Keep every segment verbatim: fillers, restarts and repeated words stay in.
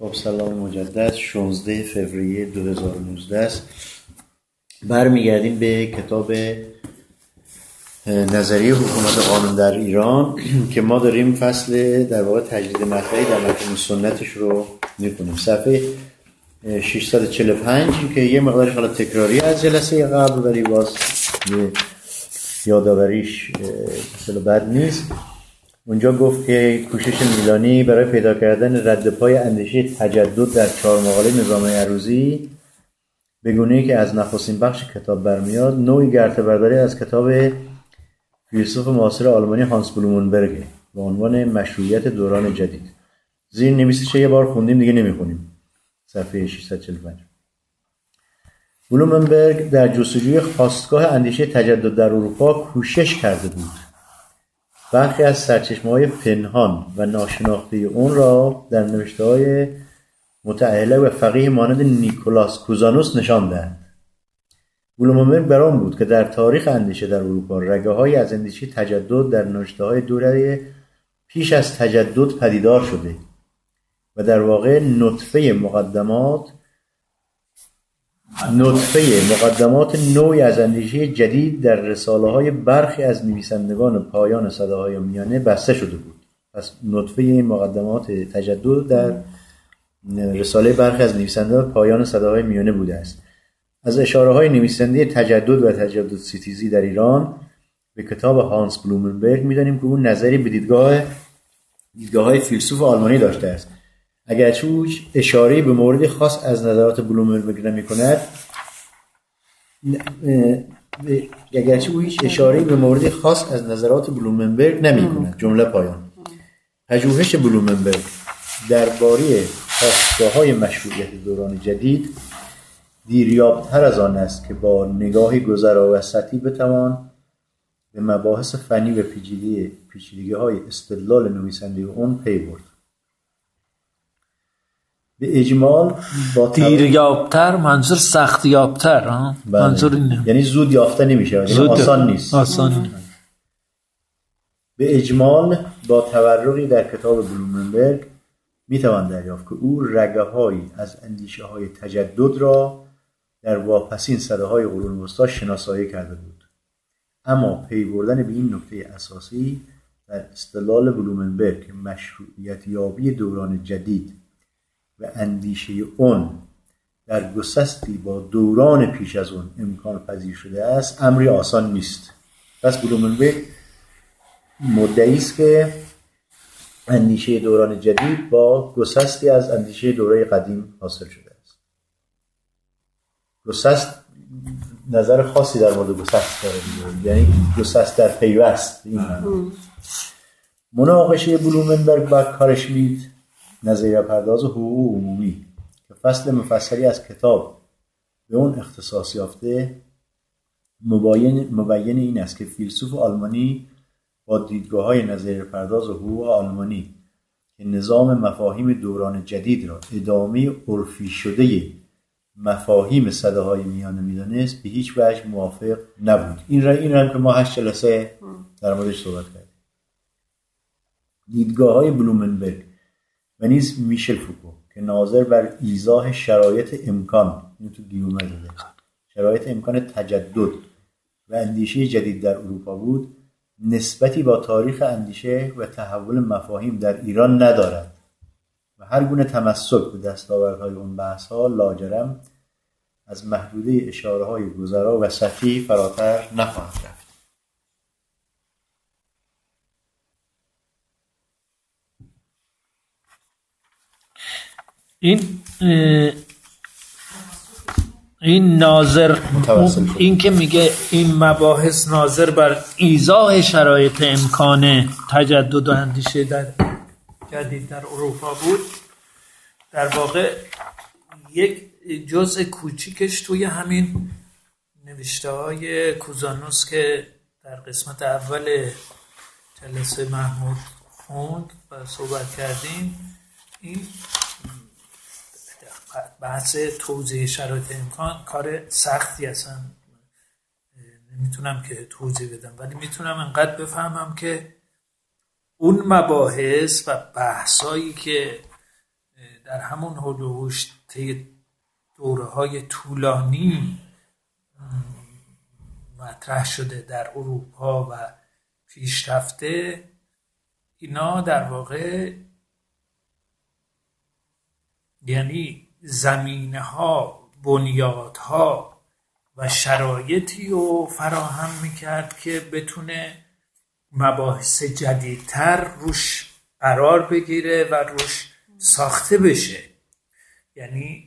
خب سلام مجدد. شانزده فوریه دو هزار و نوزده است. برمیگردیم به کتاب نظریه حکومت قانون در ایران که ما داریم فصل در واقع تجدید مطرحی در مفهوم سنتش رو میکنیم. صفحه ششصد و چهل و پنج که یه مقدارش حالا تکراری از جلسه قبل ولی باز یادآوریش مثلا بد نیست. اونجا گفت که کوشش میلانی برای پیدا کردن رد پای اندیشه تجدد در چهار مقاله نظام عروضی به گونه‌ای که از نخستین بخش کتاب برمیاد نوعی گرته‌برداری از کتاب فیلسوف معاصر آلمانی هانس بلومنبرگ با عنوان مشروعیت دوران جدید. زیر نویسش یه بار خوندیم دیگه نمیخونیم. صفحه ششصد و چهل و پنج. بلومنبرگ در جستجوی خاستگاه اندیشه تجدد در اروپا کوشش کرده بود برخی از سرچشمه‌های پنهان و ناشناخته اون را در نوشته‌های متأهله و فقیه مانند نیکولاس کوزانوس نشان دهد. بلومنبرگ بر آن بود که در تاریخ اندیشه در اروپا رگه‌هایی از اندیشه تجدد در نوشته‌های دوره پیش از تجدد پدیدار شده و در واقع نطفه مقدمات نطفه مقدمات نوعی از اندیشه جدید در رساله‌های برخی از نویسندگان پایان سده‌های میانه بسته شده بود. پس نطفه این مقدمات تجدد در رساله برخی از نویسندگان پایان سده‌های میانه بوده است. از اشاره‌های نویسنده تجدد و تجدد ستیزی در ایران به کتاب هانس بلومنبرگ می‌دانیم که اون نظری به دیدگاه دیدگاه‌های فیلسوف آلمانی داشته است. اگرچه او اشاره به مورد خاص از نظرات بلومنبرگ نمی‌کند، اگرچه او هیچ اشاره به مورد خاص از نظرات بلومنبرگ نمی‌کند. جمله پایان. پژوهش بلومنبرگ درباره خاستگاه‌های مشروعیت دوران جدید دیریاب‌تر از آن است که با نگاهی گذرا و سطحی بتوان به مباحث فنی و پیچیده پیچیدگی‌های استدلال نویسنده اون پی برد. به اجمال با دیریابتر منظور سخت یابتر ها منظور اینه، یعنی زود یافته نمیشه، یعنی آسان نیست. آسان. به اجمال با تورقی در کتاب بلومنبرگ میتوان دریافت که او رگه‌هایی از اندیشه‌های تجدد را در واپسین سده‌های قرون وسطی شناسایی کرده بود. اما پی بردن به این نکته اساسی در استدلال بلومنبرگ که مشروعیت یابی دوران جدید و اندیشه اون در گسستی با دوران پیش از اون امکان پذیر شده است امری آسان نیست. پس بلومنبرگ مدعی است که اندیشه دوران جدید با گسستی از اندیشه دوره قدیم حاصل شده است. گسست نظر خاصی در مورد گسست داره، یعنی گسست در پیوست. مناقشه بلومنبرگ با کارشمیت نظریه پرداز حقوق عمومی که فصل مفصلی از کتاب به اون اختصاص یافته مبین مبین این است که فیلسوف آلمانی با دیدگاه‌های نظریه پرداز حقوق آلمانی که نظام مفاهیم دوران جدید را ادامه عرفی شده مفاهیم سده‌های میانه می‌دانست به هیچ وجه موافق نبود. این را این را که ما هشت جلسه در موردش صحبت کردیم. دیدگاه‌های بلومنبرگ و نیز میشل فوکو که ناظر بر ایضاح شرایط امکان این تو گیومه داده شرایط امکان تجدد و اندیشه جدید در اروپا بود، نسبتی با تاریخ اندیشه و تحول مفاهیم در ایران ندارد و هر گونه تمسک به دستاوردهای اون بحث‌ها لاجرم از محدوده اشاره‌های گذرا و سطحی فراتر نخواهد رفت. این این ناظر این که میگه این مباحث ناظر بر ایضاح شرایط امکان تجدد و اندیشه در جدید در اروپا بود، در واقع یک جزء کوچیکش توی همین نوشته های کوزانوس که در قسمت اول جلسه محمود خوند و صحبت کردیم، این بحث توضیح شرایط امکان کار سختی اصلا نمیتونم که توضیح بدم، ولی میتونم انقدر بفهمم که اون مباحث و بحثایی که در همون هلوهوش طی دوره‌های طولانی مطرح شده در اروپا و پیشرفته، اینا در واقع یعنی زمینه‌ها، بنیادها و شرایطی رو فراهم میکرد که بتونه مباحث جدیدتر روش قرار بگیره و روش ساخته بشه. یعنی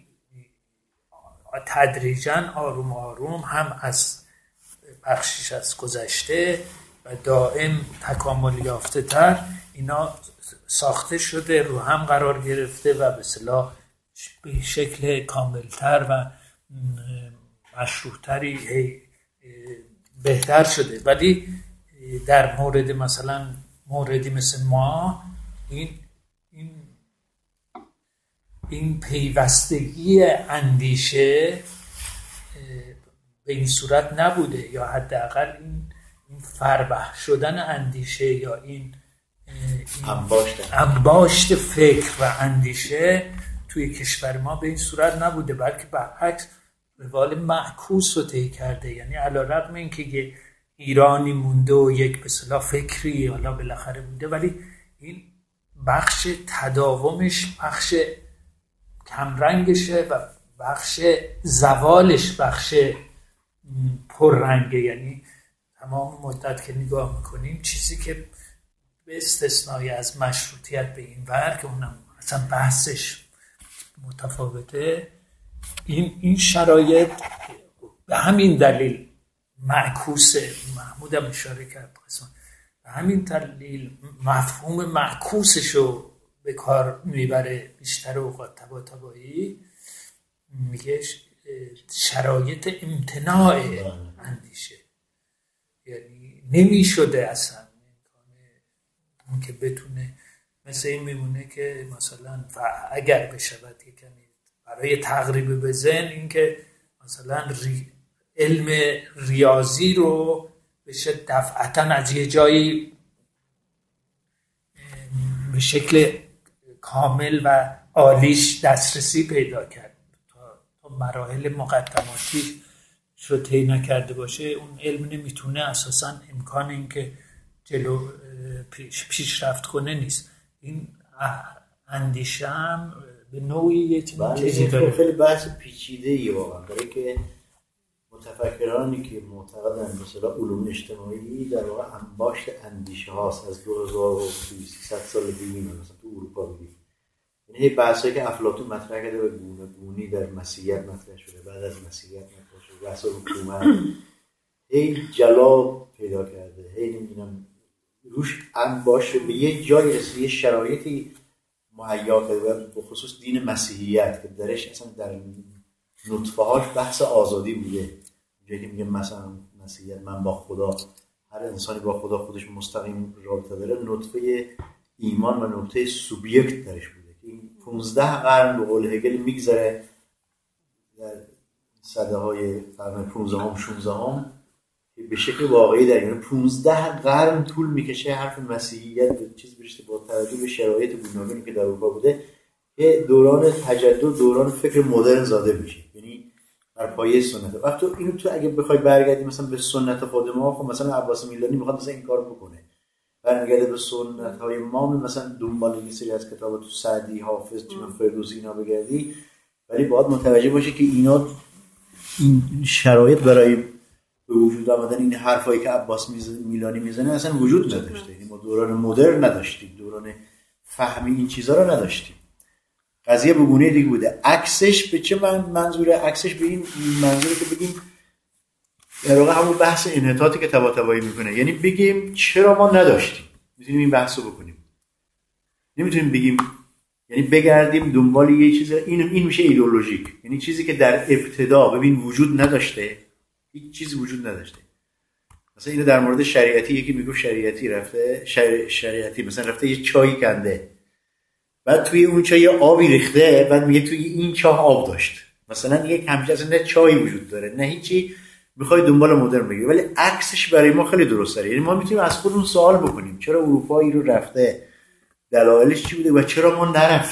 تدریجاً آروم آروم هم از بخشش از گذشته و دائم تکامل یافته تر اینا ساخته شده، رو هم قرار گرفته و به اصطلاح به شکل کاملتر و مشروعتری بهتر شده. ولی در مورد مثلا موردی مثل ما این این این پیوستگی اندیشه به این صورت نبوده، یا حداقل این این فربه شدن اندیشه یا این انباشت فکر و اندیشه توی کشور ما به این صورت نبوده، بلکه برعکس روال معکوس رو طی کرده. یعنی علی‌رغم اینکه یه ایرانی مونده و یک به اصطلاح فکری حالا بالاخره بوده، ولی این بخش تداومش بخش کمرنگشه و بخش زوالش بخش پررنگه. یعنی تمام مدت که نگاه میکنیم چیزی که به استثنای از مشروطیت به این ور که اونم اصلا بحثش متفاوته، این این شرایط به همین دلیل معکوسه. محمود هم اشاره کرد قسمت به همین دلیل مفهوم معکوسشو به کار میبره بیشتر اوقات طباطبایی، میگه شرایط امتناع اندیشه. یعنی نمیشده اصلا اون که بتونه مثل این میمونه که مثلا اگر بشود یکمی برای تقریب به ذهن این که مثلا ری علم ریاضی رو بشه دفعتا از یه جایی به شکل کامل و عالیش دسترسی پیدا کرد تا مراحل مقدماتی شو طی نکرده باشه، اون علم نمیتونه اساسا امکان این که جلو پیش پیشرفت کنه نیست. این اندیشه هم به نوعی یه چیزی داره. خیلی بحث پیچیده‌ای واقعا، برای که متفکرانی که معتقدن مثلا علوم اجتماعی در واقع انباشت اندیشه هاست از دو هزار و سیصد سال دیگه مثلا تو اروپا بگیم. یعنی بحثایی که افلاطون مطرح کرده به گونه گونی در مسیحیت مطرح شده، بعد از مسیحیت مطرح شده، بحث حکومت هی جلا پیدا کرده، هی نمیدونم روش انباشت به یه جای رسیده، یه شرایطی مهیا کرده، به خصوص دین مسیحیت که درش اصلا در نطفه هاش بحث آزادی بوده. جایی که میگه مثلا مسیحیت من با خدا، هر انسانی با خدا خودش مستقیم رابطه داره، نطفه ایمان و نقطه سوبیکت درش بوده که این پانزده قرن به قول هگل میگذره در سده های قرن پانزده هم شانزده هم که به شکل واقعی در یعنی پانزده قرن طول میکشه حرف مسیحیت به چیز برسه با توجه به شرایط گوناگونی که در اروپا بوده که دوران تجدد، دوران فکر مدرن زاده میشه، یعنی بر پایه سنت. وقتی تو اینو تو اگه بخوای برگردی مثلا به سنت خود ما، خب مثلا عباس میلانی میخواد مثلا این کارو بکنه، برمیگرده به سنت های ما، مثلا دنبال یه سری از کتابا تو سعدی، حافظ، چون فردوسی اینا بگردی، ولی باید متوجه باشه که اینا این شرایط برای به وجود آمدن این حرفایی که عباس میلانی میزنه اصلا وجود نداشته. یعنی ما دوران مدرن نداشتیم، دوران فهمی این چیزا رو نداشتیم. قضیه به گونه دیگه بوده. عکسش به چه من منظوره؟ عکسش به این منظوره که بگیم در واقع همون بحث انحطاطی که طباطبایی میکنه، یعنی بگیم چرا ما نداشتیم، میتونیم این بحثو بکنیم. نمیتونیم بگیم یعنی بگردیم دنبال یه چیز، این این میشه ایدئولوژیک، یعنی چیزی که در ابتدا ببین وجود نداشته، هیچ چیزی وجود نداشته. مثلا اینو در مورد شریعتی یکی میگه شریعتی رفته شر... شریعتی مثلا رفته یه چای کنده، بعد توی اون چای آبی ریخته، بعد میگه توی این چاه آب داشت. مثلا یک همچین اصلا نه چای وجود داره نه هیچی، میخوای دنبال مدرن بگی. ولی عکسش برای ما خیلی درسته. یعنی ما میتونیم از خودمون سوال بکنیم چرا اروپایی رو رفته، دلایلش چی بوده و چرا ما نرفتیم.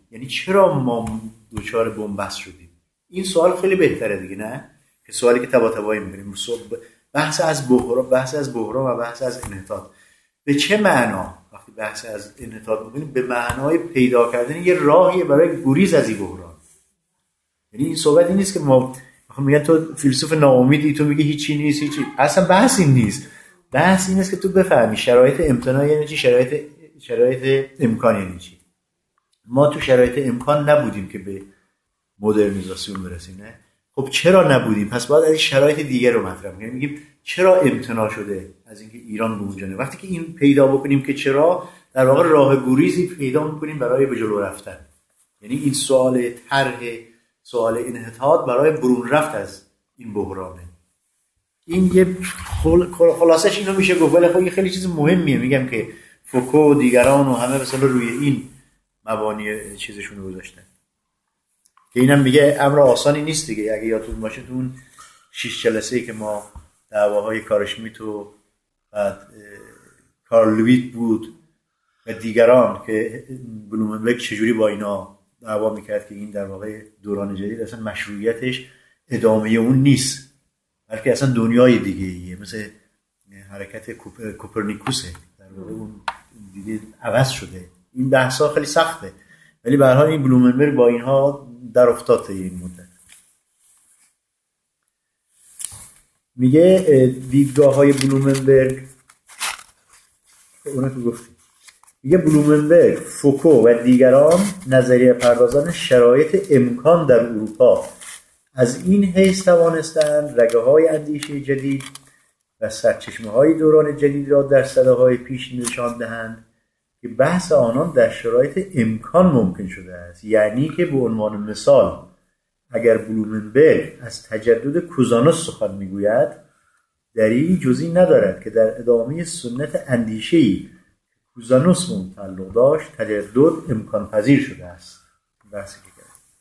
یعنی چرا ما دوچار بن‌بست شدیم؟ این سوال خیلی بهتره دیگه، نه که سوالی که طباطبایی می‌کنیم. بحث از بحران بحث از بحران و بحث از انحطاط به چه معنا؟ وقتی بحث از انحطاط می‌کنیم به معنای پیدا کردن یه راهی برای گریز از این بحران. یعنی این صحبت این نیست که ما میگن تو فیلسوف ناامیدی، تو میگی هیچی نیست هیچی. اصلا بحث این نیست. بحث این است که تو بفهمی شرایط امتناع یعنی چی، شرایط شرایط امکان یعنی چی. ما تو شرایط امکان نبودیم که به مدرنیزاسیون برسیم، نه؟ خب چرا نبودیم؟ پس باید از شرایط دیگه رو مطرح کنیم. میگیم چرا امتناع شده از اینکه ایران به اونجا. وقتی که این پیدا بکنیم که چرا، در واقع راه گریزی پیدا می‌کنیم برای به جلو رفتن. یعنی این سوال طرح سوال انحطاط برای برون رفت از این بحرانه. این یه خلاصش اینو میشه گفت، ولی خب یه خیلی چیز مهمیه. میگم که فوکو و دیگران و همه مثلا روی این مبانی چیزشون رو گذاشتن که اینم میگه امر آسانی نیست دیگه. اگه یادتون باشه تو اون شش جلسه‌ای که ما دعواهای کارشمیت و بعد کارل لویت بود و دیگران که بلومنبرگ چجوری با اینا دعوا میکرد که این در واقع دوران جدید اصلا مشروعیتش ادامه اون نیست، بلکه اصلا دنیای دیگه ایه، مثل حرکت کوپر، کوپرنیکوسه، در واقع اون دیگه عوض شده. این بحثا خیلی سخته، ولی به هر حال این بلومنبرگ با اینها در افتاد این مدت. میگه دیدگاه‌های بلومنبرگ اونا که گفتیم، میگه بلومنبرگ، فوکو و دیگران نظریه پردازان شرایط امکان در اروپا از این حیث توانستند رگه‌های اندیشه جدید و سرچشمه‌های دوران جدید را در سده‌های پیش نشان دهند که بحث آنان در شرایط امکان ممکن شده است. یعنی که به عنوان مثال اگر بلومنبرگ از تجدد کوزانوس سخن میگوید، دلیلی جزئی ندارد که در ادامه سنت اندیشه‌ای کوزانوس به اون تعلق داشت تجدد امکان پذیر شده است. بحثی که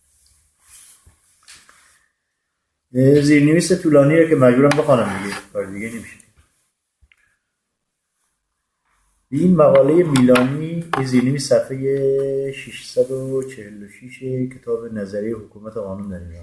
کرد زیرنویس طولانیه که مجبورم بخوانم دیگه، کار دیگه نمیشه. این مقاله میلانی زیرنویس صفحه ششصد و چهل و شش کتاب نظریه حکومت قانون در ایران.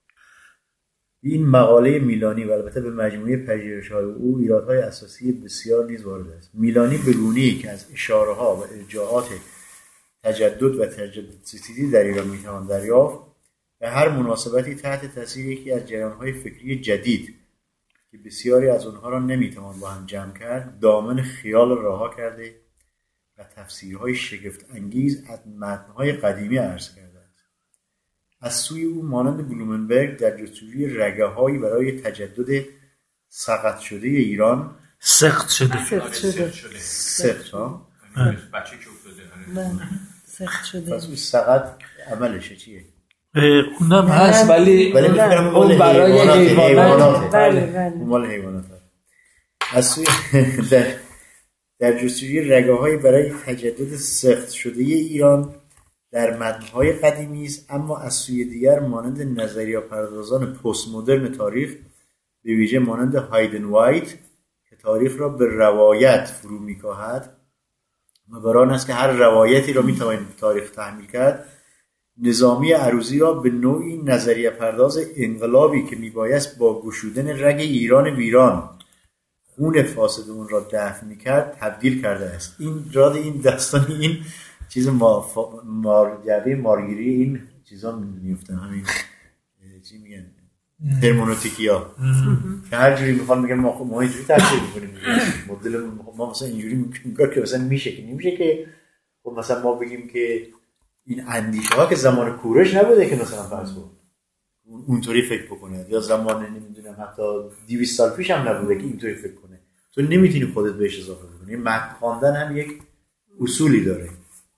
این مقاله میلانی و البته به مجموعه پژوهش‌های او ایرادهای اساسی بسیار نیز وارد است. میلانی به گونه‌ای که از اشاره‌ها و ارجاعات تجدد و تجددستیزی در ایران میتوان دریافت به هر مناسبتی تحت تاثیر یکی از جریان‌های فکری جدید که بسیاری از آنها را نمیتوان با هم جمع کرد، دامن خیال را رها کرده و تفسیرهای شگفت انگیز از متن‌های قدیمی عرض کرده است. از سوی او مانند بلومنبرگ در جستجوی رگه‌هایی برای تجدد سقط شده ایران سخت شده سخت شده سخت ها بچه که افتاده سخت شده پس اون سقط عملشه چیه؟ اونم هست ولی ولی می‌فکرم اون برای حیوانات. بله بله مال حیوانات. از سوی در در جستجوی رگه‌هایی برای تجدد سخت شده ایران در متن‌های قدیمی است، اما از سوی دیگر مانند نظریه پردازان پست مدرن تاریخ، به ویژه مانند هایدن وایت که تاریخ را به روایت فرو می‌کاهد و بران است که هر روایتی را می‌توان تاریخ تحمیل کرد، نظامی عروضی را به نوعی نظریه پرداز انقلابی که میبایست با گشودن رگ ایران ویران خون فاسد اون را دفع میکرد تبدیل کرده است. این راد این داستان این چیز ما مار جبه مارگیری این چیزا میفتن، همین چی میگن هرمونوتیکیا که هر جوری میخوان میگن ما ما اینجوری تفسیر میکنیم، مدل ما مثلا اینجوری میگه که مثلا میشه که نمیشه که خب مثلا ما بگیم که این اندیشه ها که زمان کورش نبوده که مثلا فرض کن اونطوری فکر بکنه، یا زمان نمیدونم حتی دویست سال پیش هم نبوده که اینطوری فکر کنه. تو نمیتونی خودت بهش اضافه بکنی. متن خواندن هم یک اصولی داره.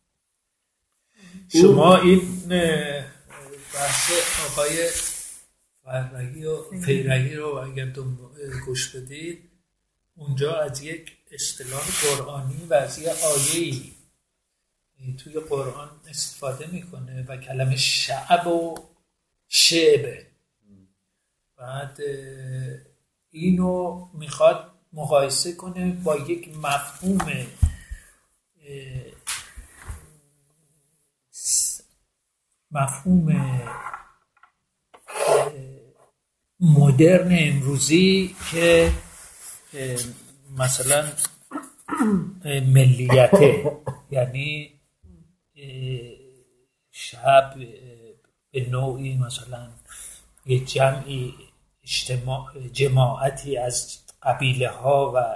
شما این بحث آقای فرهنگی و فیرگی رو اگر گوش بدید، اونجا از یک اصطلاح قرآنی و از یک آیه‌ای توی قرآن استفاده میکنه و کلمه شعب و شعبه، بعد اینو میخواد مقایسه کنه با یک مفهوم مفهوم مدرن امروزی که مثلا ملیته، یعنی شب به نوعی مثلا یه جمعی اجتماع جماعتی از قبیله ها و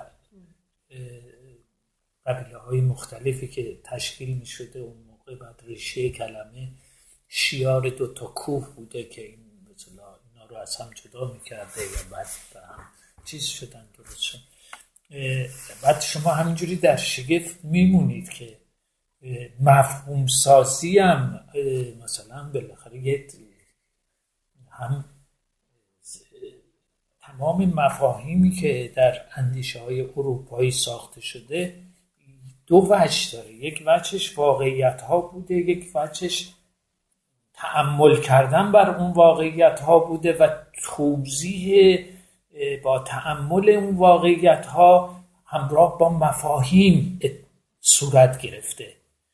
قبیله های مختلفی که تشکیل می شده اون موقع بعد ریشه کلمه شیار دو تا کوه بوده که این مثلا اینا رو از هم جدا می کرده یا بعد هم چیز شدن درست شد. بعد شما همینجوری در شگفت میمونید که مفهوم سازی هم مثلا بالاخره یه هم تمام مفاهیمی که در اندیشه های اروپایی ساخته شده دو وجه داره، یک وجهش واقعیت ها بوده، یک وجهش تأمل کردن بر اون واقعیت ها بوده و توضیح با تأمل اون واقعیت ها همراه با مفاهیم صورت گرفته.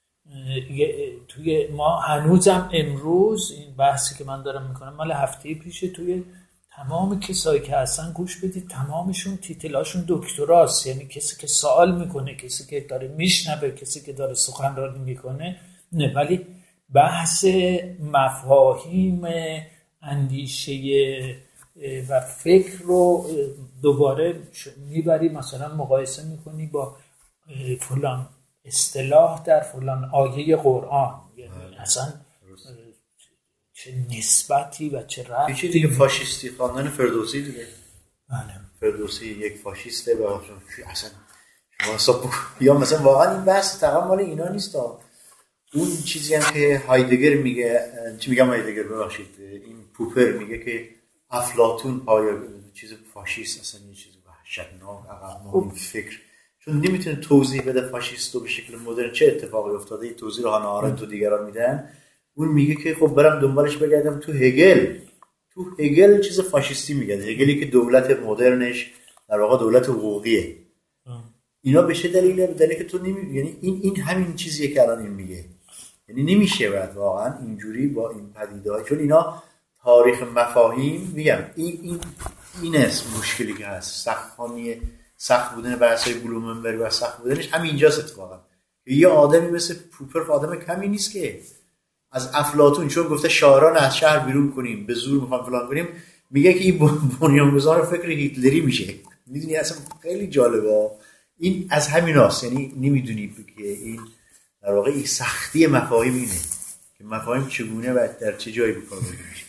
توی ما هنوزم امروز این بحثی که من دارم میکنم مال هفته پیشه، توی تمام کسایی که هستن گوش بدید تمامشون تیتلاشون دکتراست، یعنی کسی که سوال میکنه، کسی که داره میشنوه، کسی که داره سخنرانی میکنه نه، ولی بحث مفاهیم اندیشه و فکر رو دوباره میبری مثلا مقایسه میکنی با فلان اصطلاح در فلان آیه قرآن، یعنی اصلا چه نسبتی و چه ربطی. یکی دیگه فاشیستی خواندن فردوسی دیگه. بله. فردوسی یک فاشیسته و اصلا شما حساب یا مثلا واقعا این بحث تقام مال اینا نیست ها. اون چیزی هم که هایدگر میگه، چی میگم هایدگر ببخشید، این پوپر میگه که افلاطون پای چیز فاشیست اصلا یه چیز وحشتناک عقب ماند فکر، چون نمیتونه توضیح بده فاشیستو به شکل مدرن چه اتفاقی افتاده. این توضیح رو هانا آرنت و دیگران میدن. اون میگه که خب برم دنبالش بگردم تو هگل. تو هگل چیز فاشیستی میگه، هگلی که دولت مدرنش در واقع دولت حقوقیه. اینا به چه دلیله؟ به دلیلی که تو نمی... یعنی این این همین چیزیه که الان این میگه، یعنی نمیشه بعد واقعا اینجوری با این پدیده‌ها، چون اینا تاریخ مفاهیم میگم این این این است مشکلی که هست. سخت‌خوانی سخت بودن بحث‌های بلومنبرگ و سخت بودنش همین اینجاست اتفاقا. یه آدمی مثل پوپر آدم کمی نیست که از افلاطون چون گفته شاعران از شهر بیرون کنیم به زور میخوام فلان کنیم، میگه که این بنیانگذار فکر هیتلری میشه. میدونی اصلا خیلی جالبه این از همیناست. یعنی نمیدونی که این در واقع این سختی مفاهیم اینه که مفاهیم چگونه و در چه جایی به کار برده میشه.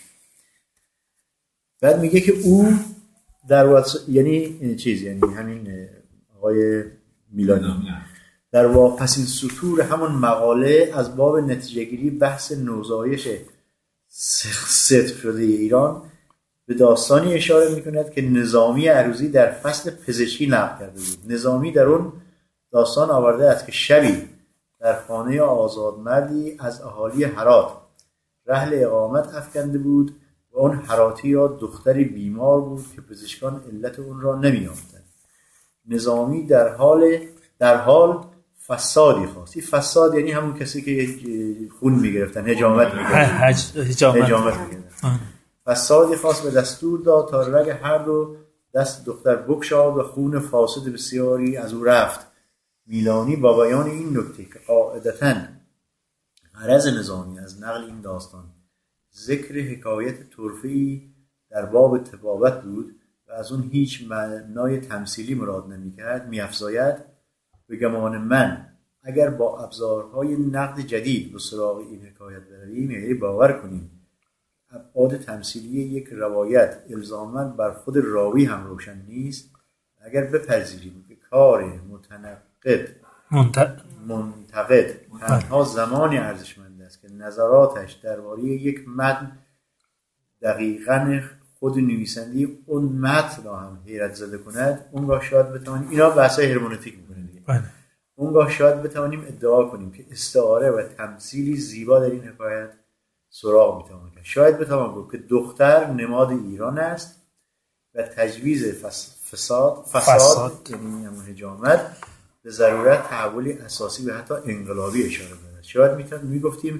بعد میگه که او در واقع یعنی این چیز یعنی همین آقای میلانی در واپسین سطور همون مقاله از باب نتیجه‌گیری بحث نوزایش صدق شده ایران به داستانی اشاره میکند که نظامی عروضی در فصل پزشکی نقل کرده بود. نظامی در اون داستان آورده است که شبی در خانه آزادمردی از اهالی هرات رحل اقامت افکنده بود و اون هراتی یا دختری بیمار بود که پزشکان علت اون را نمی‌یافتند. نظامی در حال در حال فسادی خواست. این فساد یعنی همون کسی که خون میگرفتن، حجامت میگرفتن، حجامت میگرفتن. فسادی خواست و دستور داد تا رگ هر دو دست دختر بکشاد و خون فاسد بسیاری از او رفت. میلانی با بیان این نکته که قاعدتاً غرض نظامی از نقل این داستان ذکر حکایت طرفه‌ای در باب طبابت بود و از اون هیچ معنای تمثیلی مراد نمی‌کرد، می‌افزاید به گمان من اگر با ابزارهای نقد جدید به سراغ این حکایت برویم، یعنی باور کنیم ابعاد تمثیلی یک روایت الزاماً بر خود راوی هم روشن نیست، اگر بپذیریم که کار متنقد منتقد منتقد تنها زمانی ارزشمند است که نظراتش درباره یک متن دقیقاً خود نویسنده اون متن را هم حیرت زده کند، اونگاه شاید بتوانیم، اینا بحثای هرمنوتیک میکنه دیگه، اونگاه شاید بتوانیم ادعا کنیم که استعاره و تمثیلی زیبا در این حکایت سراغ میتوان کرد. شاید بتوان گفت که دختر نماد ایران است و تجویز فس... فساد فساد یعنی همون حجامت به ضرورت تحولی اساسی و حتی انقلابی اشاره دارد. شاید میتونیم میگفتیم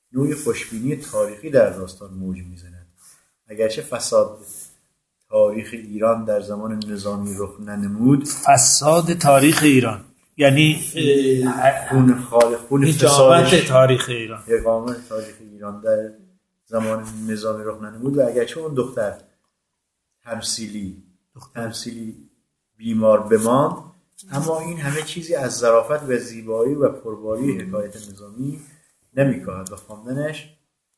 نوعی خوشبینی تاریخی در داستان موج میزند. اگرچه فساد تاریخ ایران در زمان نظامی رخ ننمود، فساد تاریخ ایران یعنی خون خالق، خون اجابت تاریخ ایران، اقامت تاریخ ایران در زمان نظامی رخ ننمود و اگرچه اون دختر تمثیلی تمثیلی بیمار بماند، اما این همه چیزی از ظرافت و زیبایی و پرباری حکایت نظامی نمی‌کاهد و خواندنش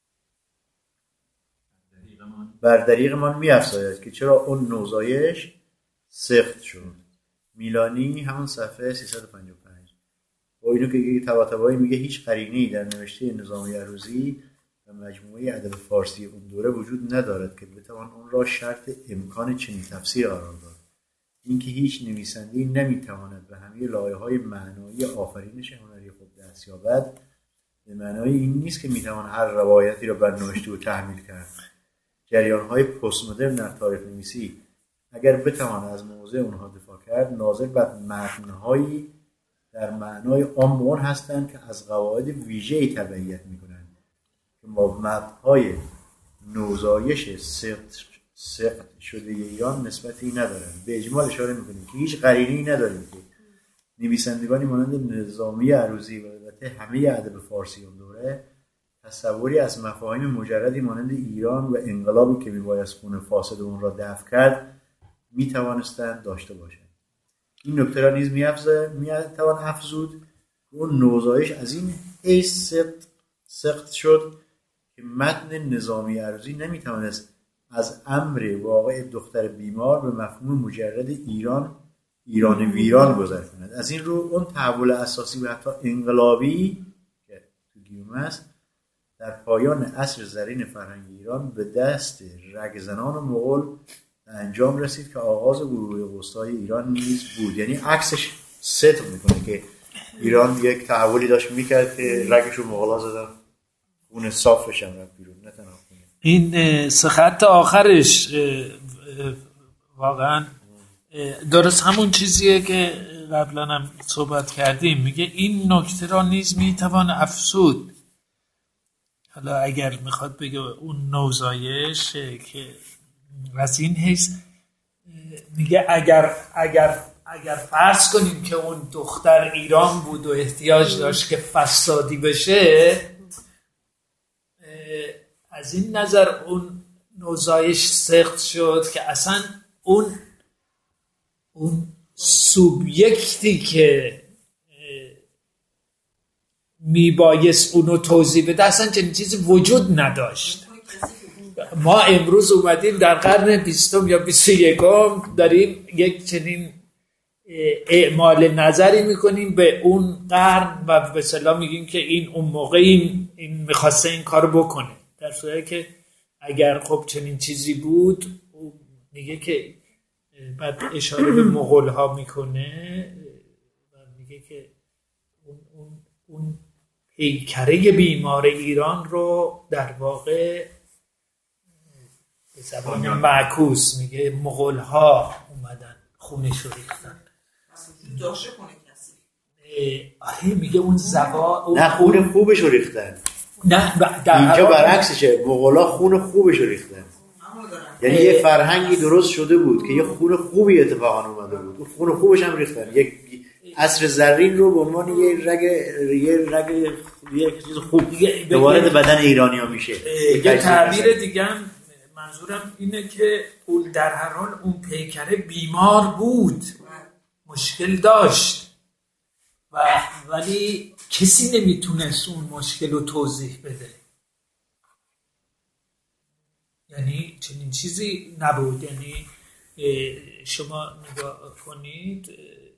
بر دریغمان می‌افزاید که چرا اون نوزایش سخت شد. میلانی همون صفحه سیصد و پنجاه و پنج با اینو که یه طباطبایی میگه هیچ قرینه‌ای در نوشته نظامی عروضی و مجموعه ادب فارسی اون دوره وجود ندارد که بتوان اون را شرط امکان چنین تفسیر قرار داد. اینکه هیچ نویسنده‌ای نمیتواند به همه لایه‌های معنایی آفرینش هنری خود دست یابد، به معنای این نیست که میتوان هر روایتی را بر نوشته و تحمیل کرد. جریان‌های پست مدرن در تاریخ نویسی اگر بتوان از موضع اونها دفاع کرد، ناظر بر متن‌هایی در معنای عام اون هستند که از قواعد ویژه‌ای تبعیت می‌کنند که با متن‌های نوزایش سخت سخت شده ایران نسبتی ندارند. به اجمال اشاره می‌کنیم که هیچ قرینه‌ای نداریم که نویسندگانی مانند نظامی عروضی و البته همه ادب فارسی اون دوره تصوری از مفاهیم مجردی مانند ایران و انقلابی که میبایست خون فاسد اون را دفع کرد میتوانستند داشته باشند. این نکته را نیز میتوان افزود که اون نوزایش از این حیث سخت, سخت شد که متن نظامی عروضی نمیتوانست از امر واقع دختر بیمار به مفهوم مجرد ایران ایران ویران گذر کند. از این رو اون تحول اساسی و حتی انقلابی که تو گیوم است در پایان عصر زرین فرهنگ ایران به دست رگزنان و مغول انجام رسید که آغاز گروه وسطای ایران نیز بود. یعنی عکسش صدق میکنه که ایران یک تحولی داشت میکرد که رگش رو مغولا زدن، اون صافش هم رفت بیرون. نه تنها این سه خط آخرش واقعا درست همون چیزیه که قبلا هم صحبت کردیم. میگه این نکته را نیز میتوان افزود. حالا اگر میخواد بگه اون نوزایش که از این حیث میگه اگر اگر اگر فرض کنیم که اون دختر ایران بود و احتیاج داشت که فسادی بشه، از این نظر اون نوزایش سخت شد که اصلا اون اون سوبیکتی که میبایست اونو توضیح بده اصلا چنین چیزی وجود نداشت. ما امروز اومدیم در قرن بیستم یا بیست و یکم داریم یک چنین اعمال نظری میکنیم به اون قرن و به اصطلاح میگیم که این اون موقع این, این میخواسته این کارو بکنه، در صورتی که اگر خب چنین چیزی بود میگه که بعد اشاره به مغول ها میکنه و میگه که اون, اون, اون پیکره بیمار ایران رو در واقع به زبان معکوس میگه مغول ها اومدن خونش رو ریختن. داشته کنه کسی میگه اون زبا نه خون خوبش رو ریختن. نه اینجا برعکسشه، مغولا خون خوبش رو ریختن. یعنی یه فرهنگی درست شده بود که یه خون خوبی اتفاقا اومده بود، خون خوبش هم ریختن. یک عصر زرین رو به عنوان یه رگ یه رگ یه چیز خوب به وارد بدن ایرانی‌ها میشه. یه تعبیر دیگه هم منظورم اینه که اون در هر حال اون پیکره بیمار بود، مشکل داشت و ولی کسی نمیتونست اون مشکل رو توضیح بده. یعنی چنین چیزی نبود. یعنی شما نگاه کنید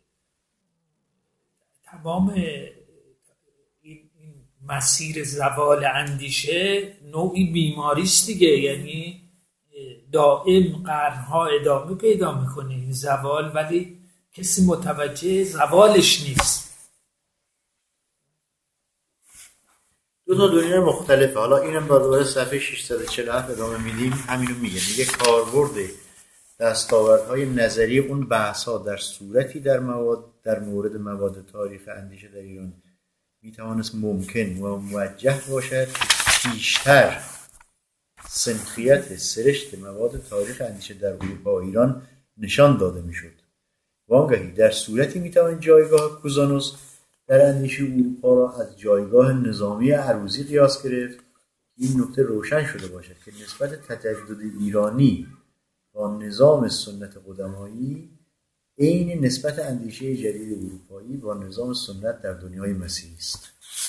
تمام این مسیر زوال اندیشه نوعی بیماریست دیگه. یعنی دائم قرنها ادامه پیدا میکنه این زوال، ولی کسی متوجه زوالش نیست. دو تا دنیا مختلفه. حالا اینم با دوباره صفحه ششصد و چهل و هفت ادامه میدیم، همینو میگه. میگه کاربرد دستاوردهای نظری اون بحث‌ها در صورتی در مواد در مورد مواد تاریخ اندیشه در ایران میتوانست ممکن و موجه باشد پیشتر سنخیت سرشت مواد تاریخ اندیشه در اروپا و ایران نشان داده میشد. وانگهی در صورتی میتوان جایگاه کوزانوس در اندیشه اروپا را از جایگاه نظامی عروضی قیاس گرفت. این نکته روشن شده باشد که نسبت تجدد ایرانی با نظام سنت قدمایی عین نسبت اندیشه جدید اروپایی با نظام سنت در دنیای مسیحی است.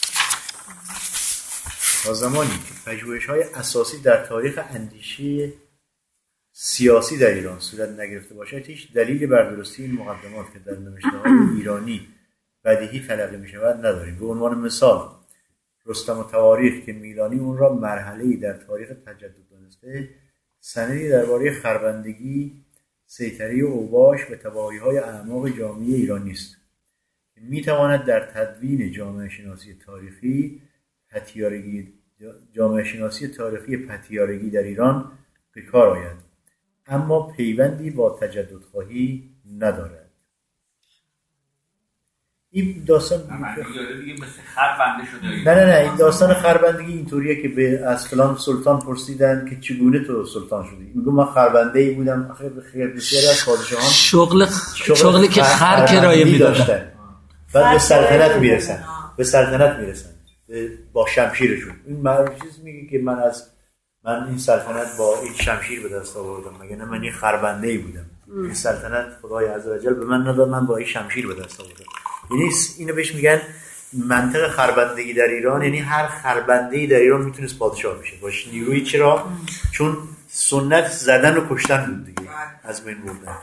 تا زمانی که پژوهش‌های اساسی در تاریخ اندیشه سیاسی در ایران صورت نگرفته باشد، هیچ دلیلی بر درستی این مقدمات که در نوشته‌های ایرانی بدیهی تلقی می‌شود نداریم. به عنوان مثال رستم و تواریخ که میلانی اون را مرحله‌ای در تاریخ تجدد دانسته، سندی درباره خربندگی، سیطره اوباش و تباهی‌های اعماق جامعه ایرانی است که می‌تواند در تدوین جامعه شناسی تاریخی پتیارگی جامعه شناسی تاریخی پتیارگی در ایران به کار آید، اما پیوندی با تجدد خواهی ندارد. این داستان دیگه مثل خربنده شده. نه نه نه این داستان خربندگی اینطوریه که به از فلان سلطان پرسیدن که چگونه تو سلطان شدی، میگه من خربنده ای بودم. آخه خیر بسیاری از پادشاهان شغل شغلی که خر کرایه میدادن بعد به سلطنت میرسن به سلطنت میرسن با شمشیرشون. این معروف چیز میگه که من از من این سلطنت با این شمشیر به دست آوردم، مگه نه من این خربنده ای بودم. این سلطنت خدای عزوجل به من نداد، من با این شمشیر به دست آوردم. یعنی اینو بهش میگن منطق خربندگی در ایران، یعنی هر خربنده‌ای در ایران میتونست پادشاه بشه باش نیروی. چرا؟ چون سنت زدن و کشتن بود دیگه، از بین بردن.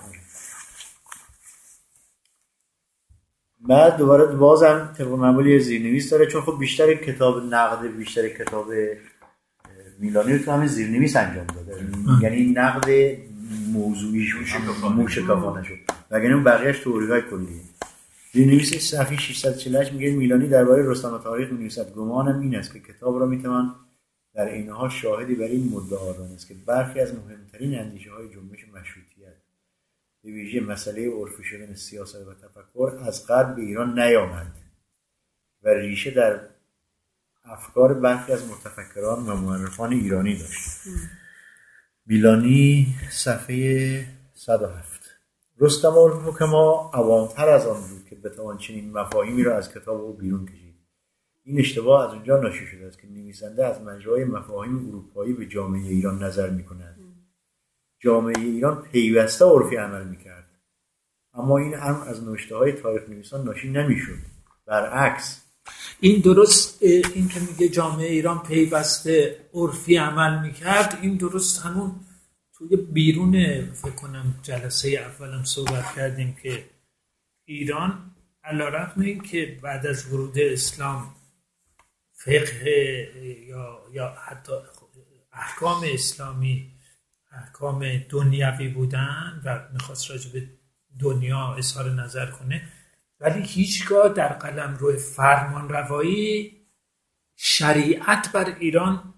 بعد دوباره بازم طبق معمولی زیرنویس داره، چون خب بیشتر کتاب نقد بیشتر کتاب میلانی رو تو همین زیرنویس انجام داده، یعنی نقد موضوعیش موشکافانه شد، وگرنه اون بقیه‌اش تئوری‌های کلیه. زیرنویس صفحه ششصد و چهل و هشت میگه میلانی درباره رستم و تاریخ می‌نویسد: گمانم این است که کتاب را میتوان در عین حال شاهدی بر این مدعا دانست که برخی از مهمترین اندیشه‌های جنبش مشروطیت، به ویژه مسئله عرفی شدن سیاست و تفکر، از غرب به ایران نیامد و ریشه در افکار برخی از متفکران و مورخان ایرانی داشت. میلانی صفحه صد و هفت. رستم الحکما عوام‌تر از آن بود که بتوان چنین مفاهیمی را از کتاب او بیرون کشید. این اشتباه از اونجا ناشی شده است که نویسنده از مجرای مفاهیم اروپایی به جامعه ایران نظر می‌کند. جامعه ایران پیوسته عرفی عمل می‌کرد، اما این امر از نوشته‌های تاریخ نویسان ناشی نمی‌شد. برعکس این درست، این که میگه جامعه ایران پیوسته عرفی عمل میکرد، این درست همون توی بیرون فکر کنم جلسه اولم صحبت کردیم که ایران علیرغم این که بعد از ورود اسلام فقه یا یا حتی احکام اسلامی احکام دنیوی بودن و میخواست راجع به دنیا اظهار نظر کنه، ولی هیچگاه در قلمرو فرمان روایی شریعت بر ایران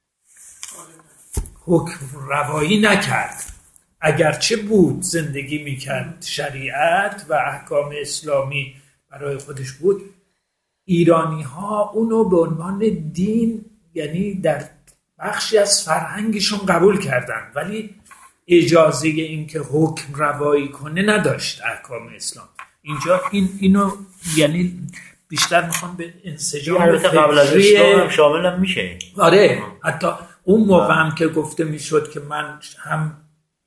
حکم روایی نکرد. اگرچه بود زندگی میکرد شریعت و احکام اسلامی برای خودش بود، ایرانی ها اونو به عنوان دین، یعنی در بخشی از فرهنگشون قبول کردن، ولی اجازه این که حکم روایی کنه نداشت احکام اسلام. اینجا این اینو یعنی بیشتر میخوام به انسجام البته قبل از اسلام هم شامل هم میشه. آره، حتی اون موقع هم که گفته میشد که من هم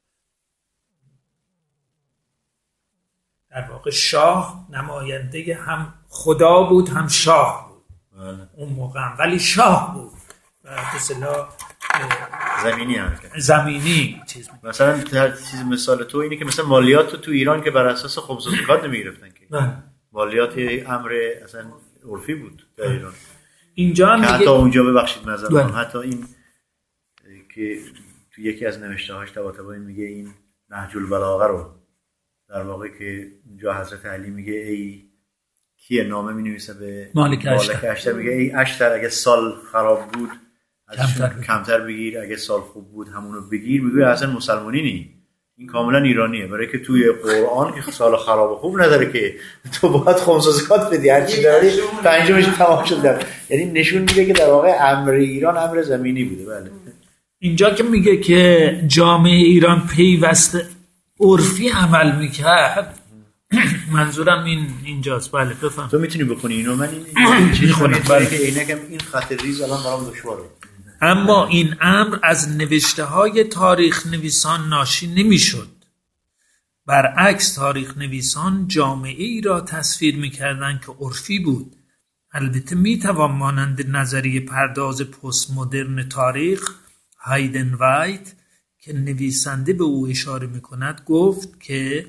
در واقع شاه نماینده هم خدا بود هم شاه بود. بله. اون موقع هم ولی شاه بود و به اصطلاح زمینی هم زمینی چیز می. مثلا هر چیز مثال تو اینه که مثلا مالیات تو ایران که بر اساس خبز و زکات نمیگرفتن که نه. مالیات امر اصلا عرفی بود در ایران. اینجا هم حتی میگه... اونجا ببخشید نظرم حتی این که تو یکی از نوشته‌هاش طباطبایی میگه این نهج البلاغه رو در واقع که اونجا حضرت علی میگه ای کیه نامه مینویسه به مالک اشتر، میگه ای اشتر اگه سال خراب بود کمتر, کمتر بگیر، اگه سال خوب بود همونو بگیر. میگه اصلا مسلمانی نی، این کاملا ایرانیه، برای که توی قرآن که سال خراب خوب نداره که تو باید خمس و زکات بدی، هر چی داری پنجمش تمام شد. یعنی نشون میده که در واقع امر ایران امر زمینی بوده. بله اینجا که میگه که جامعه ایران پیوسته عرفی عمل میکرد، منظورم این اینجاست. بله بفهم. تو میتونی بکنی اینو، من این چیزی میخونم برای که عینکم این خط ریز الان برام دشواره. اما این امر از نوشته های تاریخ نویسان ناشی نمی شد. برعکس تاریخ نویسان جامعه ای را تصویر می کردن که عرفی بود. البته می توان مانند نظریه پرداز پست مدرن تاریخ هایدن وایت که نویسنده به او اشاره می کند گفت که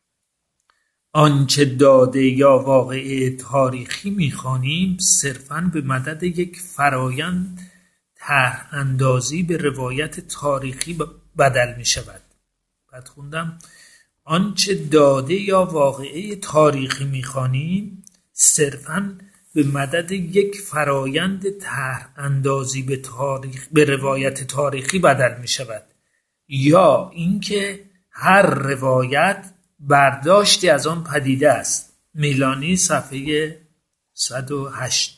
آنچه داده یا واقعه تاریخی می خوانیم صرفاً به مدد یک فرایند طرح اندازی به روایت تاریخی بدل می شود. بعد خوندم آنچه داده یا واقعه تاریخی می خوانیم صرفاً به مدد یک فرایند طرح اندازی به تاریخ به روایت تاریخی بدل می شود، یا اینکه هر روایت برداشتی از آن پدیده است. میلانی صفحه صد و هشت.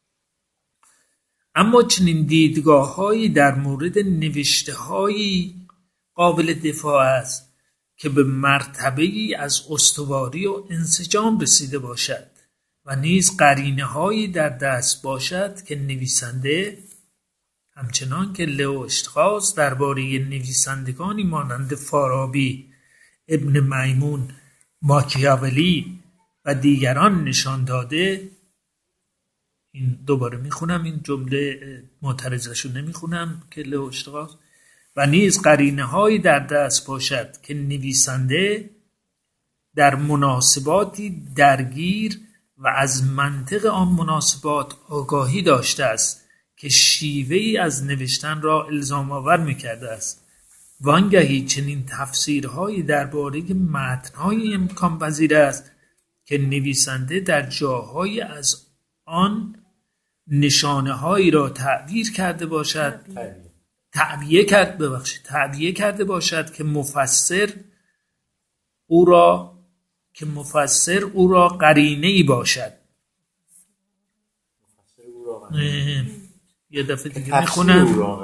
اما چنین دیدگاه‌هایی در مورد نوشته‌هایی قابل دفاع است که به مرتبه‌ای از استواری و انسجام رسیده باشد و نیز قرینه‌هایی در دست باشد که نویسنده همچنان که لئو اشتخاص درباره نویسندگانی مانند فارابی، ابن میمون، ماکیاولی و دیگران نشان داده. این دوباره میخونم این جمله معترضشو نمیخونم که لئو اشتخاص و نیز قرینه‌هایی در دست باشد که نویسنده در مناسباتی درگیر و از منطق آن مناسبات آگاهی داشته است که شیوهی از نوشتن را الزام آور میکرده است. وانگهی چنین تفسیرهایی درباره متن‌های امکان پذیر است که نویسنده در جاهای از آن نشانه‌هایی را تعبیر کرده باشد تعبیه کرد ببخشید تعبیه کرده باشد که مفسر او را که مفسر او را قرینه‌ای باشد. یه دفعه دیگه میخونم.